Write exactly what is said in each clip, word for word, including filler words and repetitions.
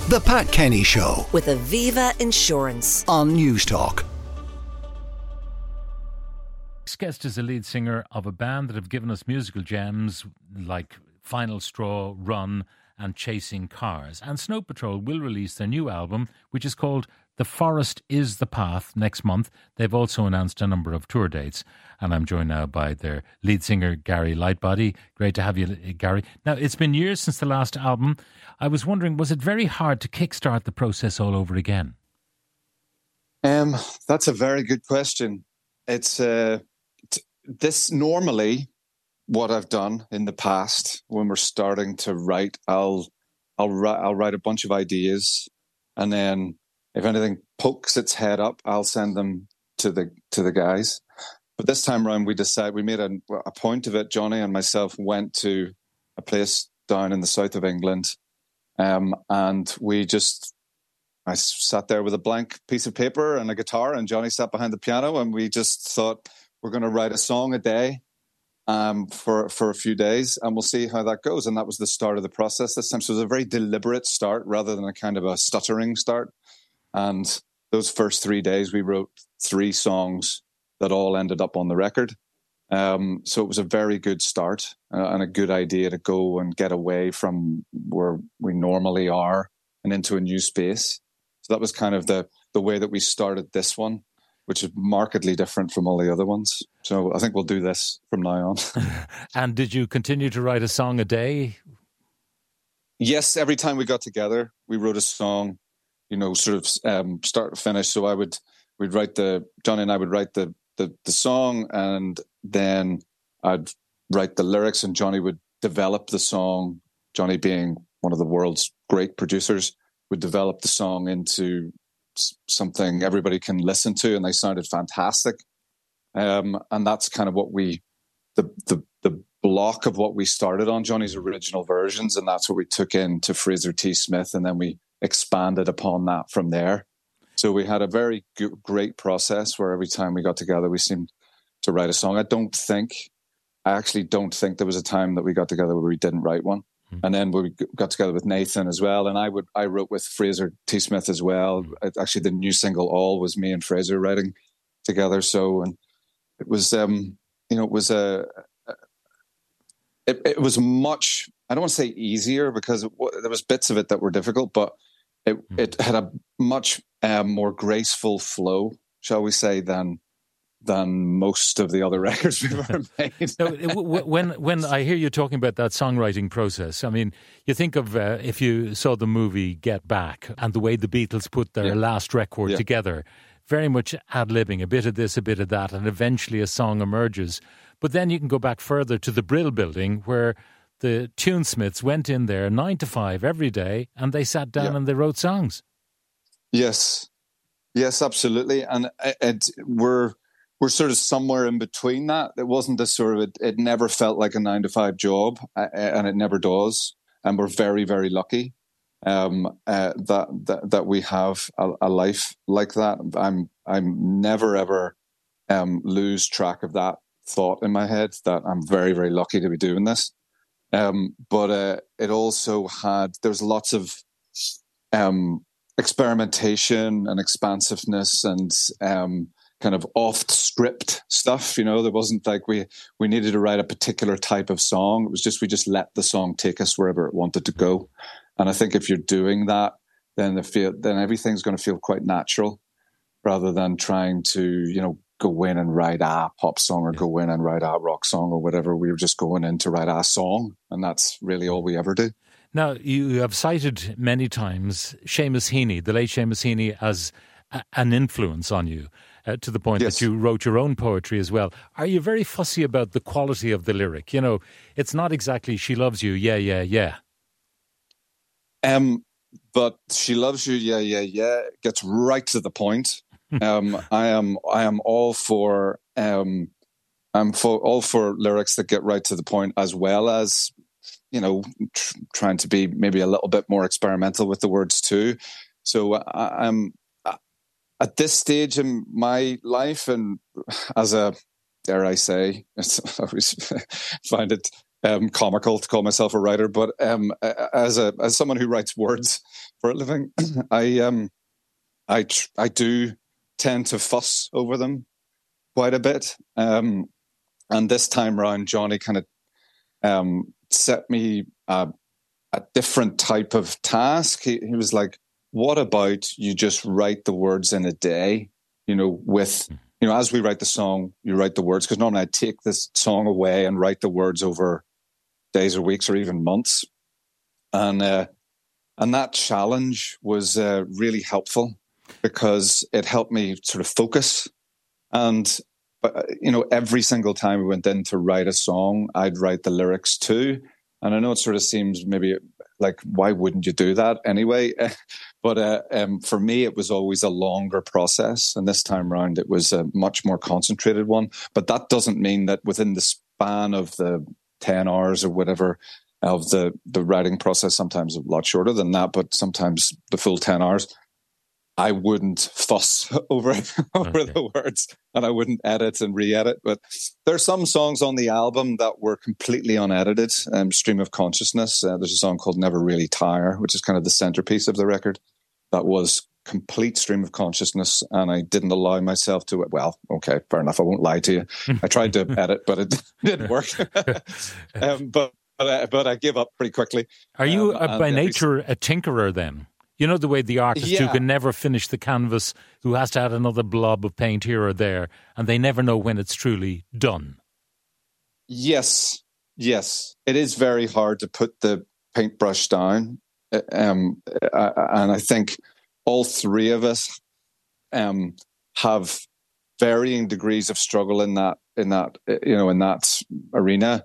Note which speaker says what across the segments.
Speaker 1: The Pat Kenny Show
Speaker 2: with Aviva Insurance
Speaker 1: on Newstalk.
Speaker 3: This guest is a lead singer of a band that have given us musical gems like Final Straw, Run and Chasing Cars. And Snow Patrol will release their new album, which is called The Forest Is the Path, next month. They've also announced a number of tour dates. And I'm joined now by their lead singer, Gary Lightbody. Great to have you, Gary. Now, it's been years since the last album. I was wondering, was it very hard to kickstart the process all over again?
Speaker 4: Um, that's a very good question. It's uh, t- this normally what I've done in the past when we're starting to write. I'll I'll write I'll write a bunch of ideas, and then if anything pokes its head up, I'll send them to the to the guys. But this time around, we decided we made a, a point of it. Johnny and myself went to a place down in the south of England, um, and we just. I sat there with a blank piece of paper and a guitar, and Johnny sat behind the piano, and we just thought we're going to write a song a day um, for for a few days, and we'll see how that goes. And that was the start of the process this time. So it was a very deliberate start rather than a kind of a stuttering start. And those first three days, we wrote three songs that all ended up on the record. Um, so it was a very good start uh, and a good idea to go and get away from where we normally are and into a new space. So that was kind of the the way that we started this one, which is markedly different from all the other ones. So I think we'll do this from now on.
Speaker 3: And did you continue to write a song a day?
Speaker 4: Yes, every time we got together, we wrote a song, you know, sort of um, start to finish. So I would, we'd write the, Johnny and I would write the, the, the song, and then I'd write the lyrics, and Johnny would develop the song. Johnny being one of the world's great producers, would develop the song into something everybody can listen to, and they sounded fantastic. Um, and that's kind of what we, the, the the block of what we started on, Johnny's original versions, and that's what we took into Fraser T. Smith, and then we expanded upon that from there. So we had a very g- great process where every time we got together, we seemed to write a song. I don't think, I actually don't think there was a time that we got together where we didn't write one. And then we got together with Nathan as well, and I would I wrote with Fraser T. Smith as well. Actually, the new single "All" was me and Fraser writing together. So, and it was, um, you know, it was a, it, it was much. I don't want to say easier, because it, there was bits of it that were difficult, but it it had a much um, more graceful flow, shall we say, than. than most of the other records we've ever made.
Speaker 3: No, when when I hear you talking about that songwriting process, I mean, you think of uh, if you saw the movie Get Back and the way the Beatles put their yeah. last record yeah. together, very much ad-libbing, a bit of this, a bit of that, and eventually a song emerges. But then you can go back further to the Brill Building, where the Tunesmiths went in there nine to five every day, and they sat down yeah. and they wrote songs.
Speaker 4: Yes. Yes, absolutely. And it, it, we're... We're sort of somewhere in between that. It wasn't a sort of, it, it never felt like a nine to five job, uh, and it never does. And we're very, very lucky um, uh, that, that that we have a, a life like that. I'm I'm never ever um, lose track of that thought in my head, that I'm very, very lucky to be doing this. Um, but uh, it also had, there's lots of um, experimentation and expansiveness and um, kind of off-script stuff. You know, there wasn't like we we needed to write a particular type of song. It was just we just let the song take us wherever it wanted to go. And I think if you're doing that, then the feel then everything's going to feel quite natural, rather than trying to, you know, go in and write a pop song or go in and write a rock song or whatever. We were just going in to write a song, and that's really all we ever do.
Speaker 3: Now, you have cited many times Seamus Heaney, the late Seamus Heaney, as a, an influence on you. Uh, to the point yes. that you wrote your own poetry as well. Are you very fussy about the quality of the lyric? You know, it's not exactly "she loves you, yeah, yeah, yeah."
Speaker 4: Um, but "she loves you, yeah, yeah, yeah" gets right to the point. um, I am, I am all for, um, I'm for all for lyrics that get right to the point, as well as, you know, tr- trying to be maybe a little bit more experimental with the words too. So I, I'm. At this stage in my life, and as a, dare I say, I always find it um, comical to call myself a writer, but um, as a as someone who writes words for a living, I um, I tr- I do tend to fuss over them quite a bit. Um, and this time around, Johnny kind of um, set me a, a different type of task. He, he was like, "What about you just write the words in a day? You know, with." You know, as we write the song, you write the words, because normally I take this song away and write the words over days or weeks or even months. And uh, and that challenge was uh, really helpful because it helped me sort of focus. And, but, you know, every single time we went in to write a song, I'd write the lyrics too. And I know it sort of seems maybe like, why wouldn't you do that anyway? But uh, um, for me, it was always a longer process. And this time around, it was a much more concentrated one. But that doesn't mean that within the span of the ten hours or whatever of the, the writing process, sometimes a lot shorter than that, but sometimes the full ten hours, I wouldn't fuss over over okay. the words, and I wouldn't edit and re-edit. But there's some songs on the album that were completely unedited. Um, Stream of Consciousness. Uh, there's a song called Never Really Tire, which is kind of the centerpiece of the record. That was complete stream of consciousness, and I didn't allow myself to. Well, okay, fair enough. I won't lie to you. I tried to edit, but it didn't work. um, but but I, but I give up pretty quickly.
Speaker 3: Are you
Speaker 4: um,
Speaker 3: uh, by nature a tinkerer then? You know the way the artist yeah. who can never finish the canvas, who has to add another blob of paint here or there, and they never know when it's truly done.
Speaker 4: Yes, yes. It is very hard to put the paintbrush down. Um, and I think all three of us um, have varying degrees of struggle in that, in that, you know, in that arena.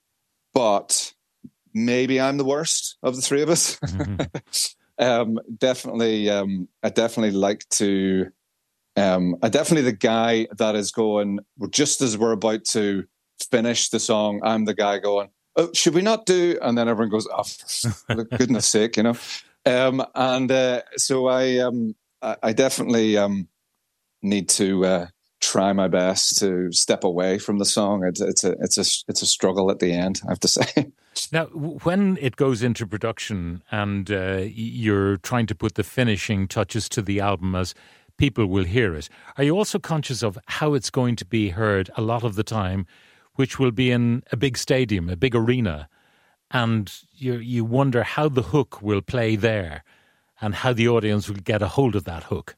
Speaker 4: But maybe I'm the worst of the three of us. Mm-hmm. Um, definitely, um, I definitely like to. Um, I definitely the guy that is going just as we're about to finish the song. I'm the guy going, "Oh, should we not do?" And then everyone goes, "Oh, for goodness sake," you know. Um, and uh, so I, um, I, I definitely um, need to uh, try my best to step away from the song. It's, it's a, it's a, it's a struggle at the end, I have to say.
Speaker 3: Now, when it goes into production and uh, you're trying to put the finishing touches to the album as people will hear it, are you also conscious of how it's going to be heard a lot of the time, which will be in a big stadium, a big arena, and you you wonder how the hook will play there and how the audience will get a hold of that hook?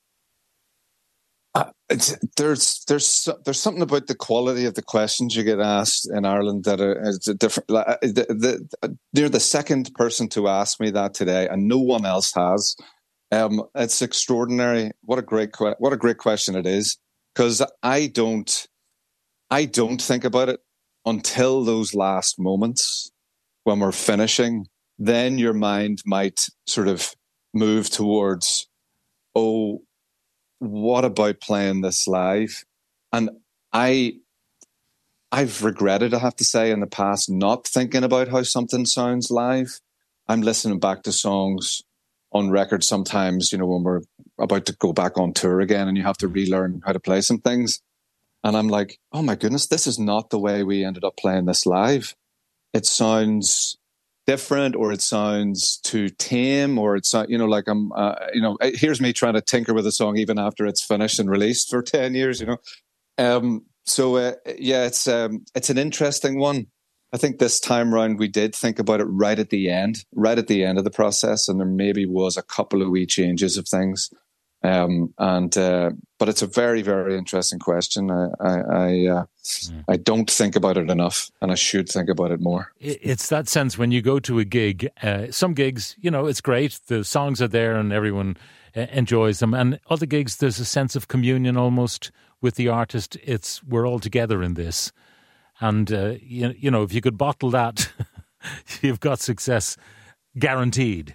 Speaker 4: Uh, it's, there's there's there's something about the quality of the questions you get asked in Ireland that are is different. Like, the, the, you're the second person to ask me that today, and no one else has. Um, it's extraordinary. What a great que- what a great question it is, because I don't I don't think about it until those last moments when we're finishing. Then your mind might sort of move towards, oh, what about playing this live? And I, I've regretted, I have to say, in the past, not thinking about how something sounds live. I'm listening back to songs on record sometimes, you know, when we're about to go back on tour again and you have to relearn how to play some things. And I'm like, oh my goodness, this is not the way we ended up playing this live. It sounds different, or it sounds too tame, or it's, you know, like I'm, uh, you know, here's me trying to tinker with a song even after it's finished and released for ten years, you know. Um, so uh, yeah, it's um, it's an interesting one. I think this time round we did think about it right at the end, right at the end of the process, and there maybe was a couple of wee changes of things. Um, and uh, but it's a very, very interesting question. I I I, uh, mm. I don't think about it enough, and I should think about it more.
Speaker 3: It's that sense when you go to a gig. Uh, some gigs, you know, it's great. The songs are there and everyone uh, enjoys them. And other gigs, there's a sense of communion almost with the artist. It's we're all together in this. And uh, you, you know, if you could bottle that, you've got success guaranteed.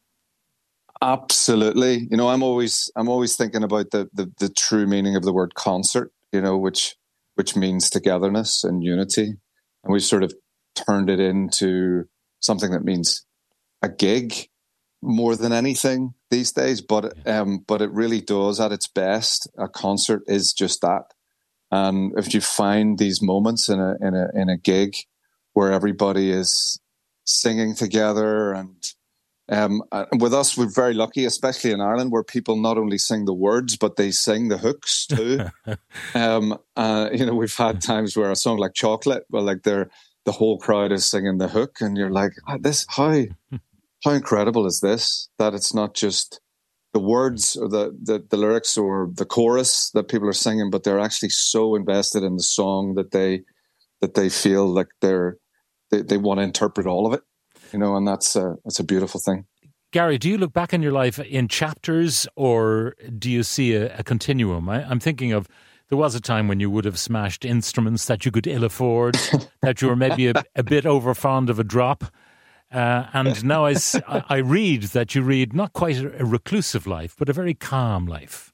Speaker 4: Absolutely. You know, I'm always I'm always thinking about the, the the true meaning of the word concert, you know, which which means togetherness and unity. And we've sort of turned it into something that means a gig more than anything these days. But um, but it really does, at its best, a concert is just that. And if you find these moments in a in a in a gig where everybody is singing together. And um, with us, we're very lucky, especially in Ireland, where people not only sing the words, but they sing the hooks too. um, uh, you know, we've had times where a song like Chocolate, well, like they're, the whole crowd is singing the hook, and you're like, oh, this, how, how incredible is this? That it's not just the words or the, the, the lyrics or the chorus that people are singing, but they're actually so invested in the song that they, that they feel like they're, they, they want to interpret all of it, you know, and that's a, that's a beautiful thing.
Speaker 3: Gary, do you look back in your life in chapters, or do you see a, a continuum? I, I'm thinking of, there was a time when you would have smashed instruments that you could ill afford, that you were maybe a, a bit over fond of a drop. Uh, and now I, I read that you read not quite a reclusive life, but a very calm life.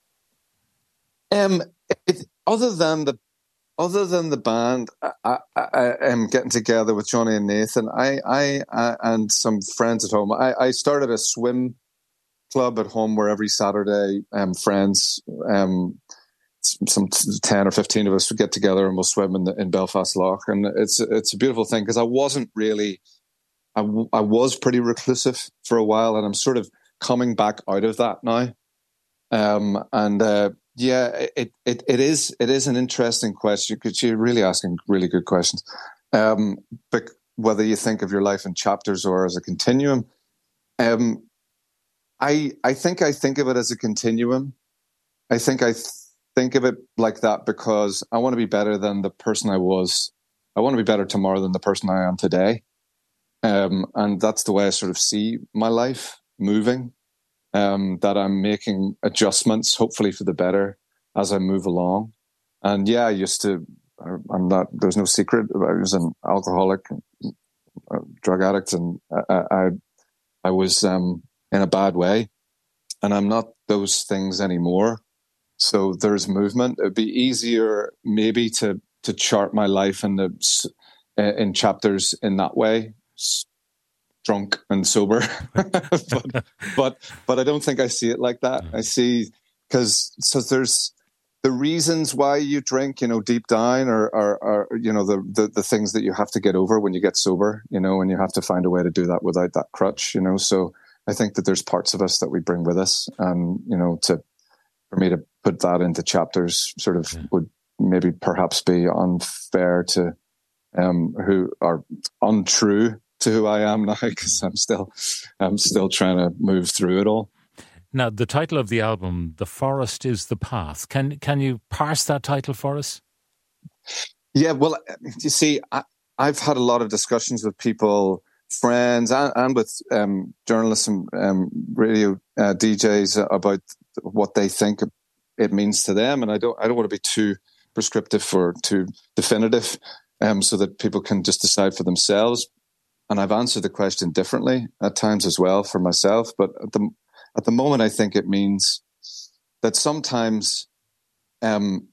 Speaker 4: Um, it, other than the other than the band, I, I, I am getting together with Johnny and Nathan. I, I, I and some friends at home. I, I started a swim club at home where every Saturday, um, friends, um, some ten or fifteen of us would get together and we'll swim in the, in Belfast Lough, and it's it's a beautiful thing because I wasn't really. I, w- I was pretty reclusive for a while, and I'm sort of coming back out of that now. Um, and uh, yeah, it, it it is it is an interesting question because you're really asking really good questions. Um, but whether you think of your life in chapters or as a continuum, um, I I think I think of it as a continuum. I think I th- think of it like that because I want to be better than the person I was. I want to be better tomorrow than the person I am today. Um, and that's the way I sort of see my life moving, um, that I'm making adjustments, hopefully for the better as I move along. And yeah, I used to, I'm not, there's no secret. I was an alcoholic, a drug addict, and I, I, I was um, in a bad way, and I'm not those things anymore. So there's movement. It'd be easier maybe to, to chart my life in the, in chapters in that way. Drunk and sober, but, but but I don't think I see it like that. I see because so there's the reasons why you drink, you know, deep down, or are, are you know the, the the things that you have to get over when you get sober, you know, and you have to find a way to do that without that crutch, you know. So I think that there's parts of us that we bring with us, and you know, to for me to put that into chapters, sort of yeah. would maybe perhaps be unfair to um, who are untrue to who I am now, because I'm still, I'm still trying to move through it all.
Speaker 3: Now, the title of the album, "The Forest is the Path." Can can you parse that title for us?
Speaker 4: Yeah, well, you see, I, I've had a lot of discussions with people, friends, and, and with um, journalists and um, radio uh, D Js about what they think it means to them, and I don't, I don't want to be too prescriptive or too definitive, um, so that people can just decide for themselves. And I've answered the question differently at times as well for myself. But at the at the moment, I think it means that sometimes, um,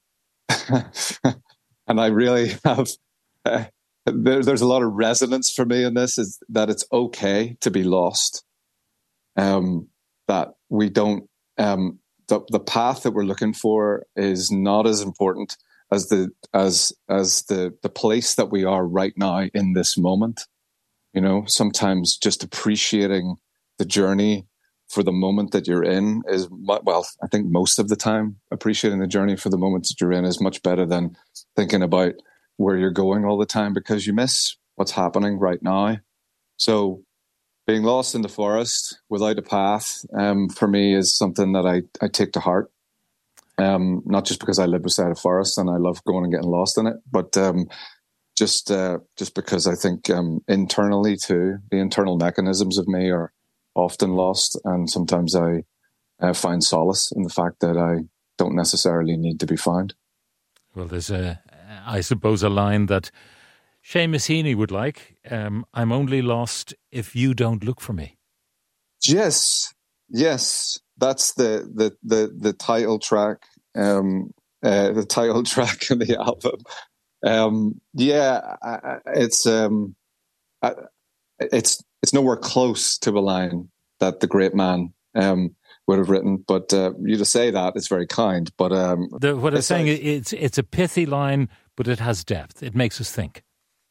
Speaker 4: and I really have, uh, there, there's a lot of resonance for me in this, is that it's okay to be lost. Um, that we don't, um, the, the path that we're looking for is not as important as the as as the the place that we are right now in this moment. You know, sometimes just appreciating the journey for the moment that you're in is, well, I think most of the time, appreciating the journey for the moment that you're in is much better than thinking about where you're going all the time, because you miss what's happening right now. So being lost in the forest without a path, um, for me is something that I, I take to heart. Um, not just because I live beside a forest and I love going and getting lost in it, but um, Just, uh, just because I think um, internally too, the internal mechanisms of me are often lost, and sometimes I uh, find solace in the fact that I don't necessarily need to be found.
Speaker 3: Well, there's a, I suppose, a line that Seamus Heaney would like: um, "I'm only lost if you don't look for me."
Speaker 4: Yes, yes, that's the the the, the title track, um, uh, the title track in the album. Um, yeah, I, it's um, I, it's it's nowhere close to a line that the great man um, would have written. But uh, you to say that is very kind. But um,
Speaker 3: the, what I'm saying
Speaker 4: like,
Speaker 3: is, it's it's a pithy line, but it has depth. It makes us think.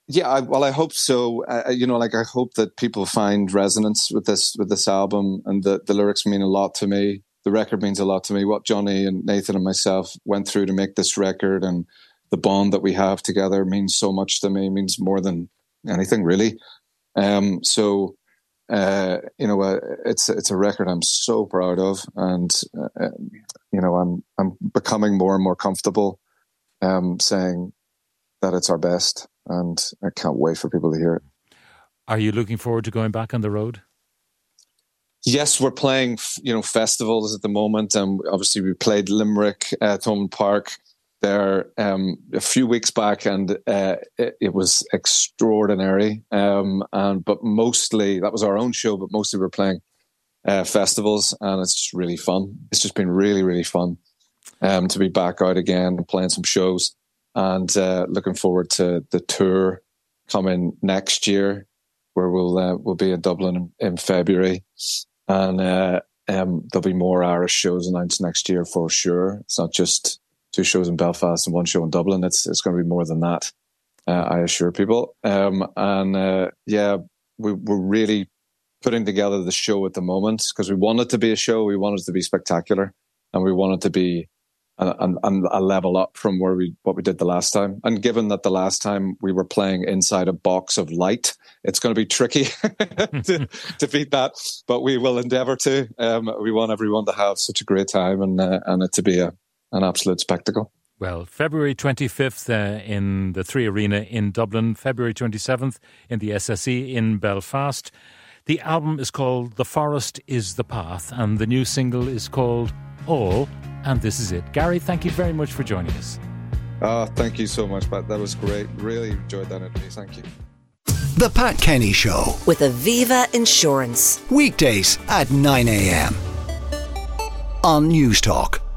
Speaker 4: Yeah, I, well, I hope so. Uh, you know, like I hope that people find resonance with this with this album, and the the lyrics mean a lot to me. The record means a lot to me. What Johnny and Nathan and myself went through to make this record, and the bond that we have together means so much to me. Means more than anything, really. Um, so, uh, you know, uh, it's it's a record I'm so proud of, and uh, you know, I'm I'm becoming more and more comfortable um, saying that it's our best. And I can't wait for people to hear it.
Speaker 3: Are you looking forward to going back on the road?
Speaker 4: Yes, we're playing, you know, festivals at the moment. And obviously we played Limerick at Thomond Park there um, a few weeks back, and uh, it, it was extraordinary. Um, and But mostly, that was our own show, but mostly we're playing uh, festivals, and it's just really fun. It's just been really, really fun um, to be back out again and playing some shows. And uh, looking forward to the tour coming next year, where we'll uh, we'll be in Dublin in, in February, and uh, um, there'll be more Irish shows announced next year for sure. It's not just two shows in Belfast and one show in Dublin. It's it's going to be more than that. Uh, I assure people. Um, and uh, yeah, we, we're really putting together the show at the moment because we want it to be a show. We want it to be spectacular, and we want it to be And, and a level up from where we what we did the last time. And given that the last time we were playing inside a box of light, it's going to be tricky to, to beat that. But we will endeavour to. Um, we want everyone to have such a great time, and uh, and it to be a an absolute spectacle.
Speaker 3: Well, February twenty-fifth uh, in the Three Arena in Dublin, February twenty-seventh in the S S E in Belfast. The album is called The Forest is the Path, and the new single is called All. And this is it. Gary, thank you very much for joining us.
Speaker 4: Oh, thank you so much, Pat. That was great. Really enjoyed that interview. Thank you.
Speaker 1: The Pat Kenny Show.
Speaker 2: With Aviva Insurance.
Speaker 1: Weekdays at nine a.m. on News Talk.